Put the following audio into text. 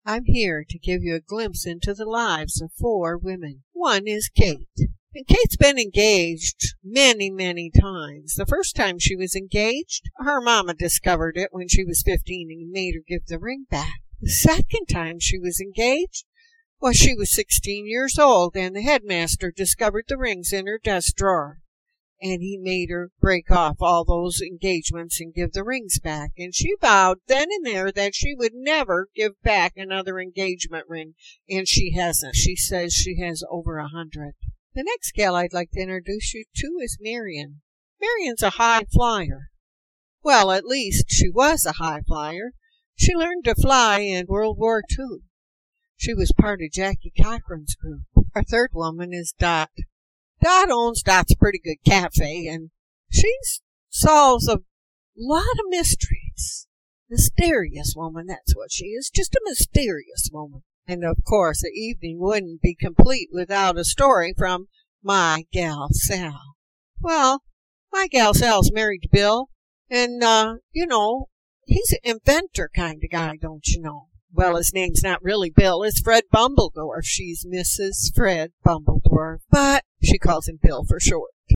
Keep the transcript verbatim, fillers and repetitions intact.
I'm here to give you a glimpse into the lives of four women. One is Kate. And Kate's been engaged many, many times. The first time she was engaged, her mama discovered it when she was fifteen and made her give the ring back. The second time she was engaged, well, she was sixteen years old, and the headmaster discovered the rings in her desk drawer. And he made her break off all those engagements and give the rings back. And she vowed then and there that she would never give back another engagement ring. And she hasn't. She says she has over a hundred. The next gal I'd like to introduce you to is Marion. Marion's a high flyer. Well, at least she was a high flyer. She learned to fly in World War Two. She was part of Jackie Cochran's group. Our third woman is Dot. Dot owns Dot's Pretty Good Cafe, and she solves a lot of mysteries. Mysterious woman, that's what she is, just a mysterious woman. And, of course, the evening wouldn't be complete without a story from my gal Sal. Well, my gal Sal's married to Bill, and, uh, you know, he's an inventor kind of guy, don't you know? Well, his name's not really Bill, it's Fred Bumbledorf. She's Missus Fred Bumbledorf, but she calls him Bill for short.